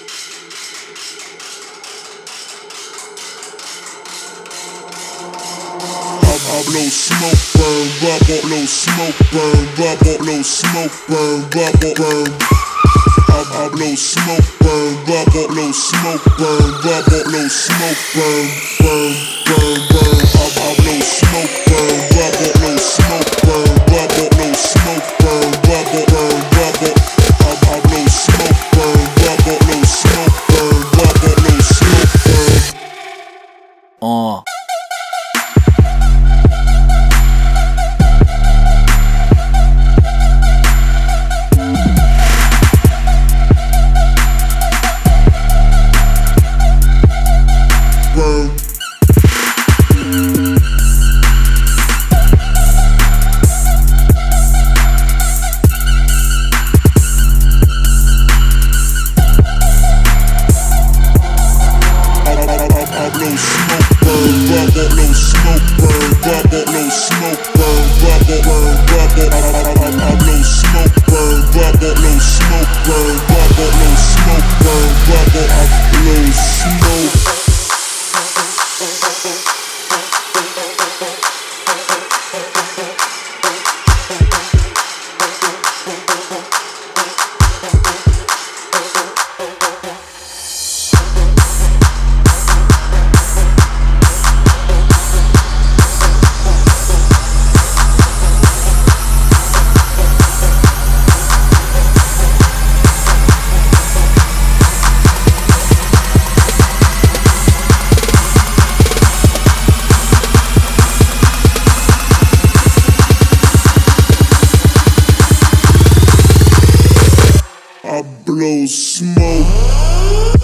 I blow smoke, burn, rubber, blow smoke, burn, rubber, blow smoke, burn, rubber, burn. I blow smoke, burn, rubber, blow smoke, burn, rubber, blow smoke, burn, burn, burn, burn. I blow smoke, burn, rubber, blow smoke, burn, rubber, blow smoke, burn, rubber, burn, rubber. I blow smoke, burn, rubber, blow smoke, burn, rubber, blow smoke, burn. I blow smoke.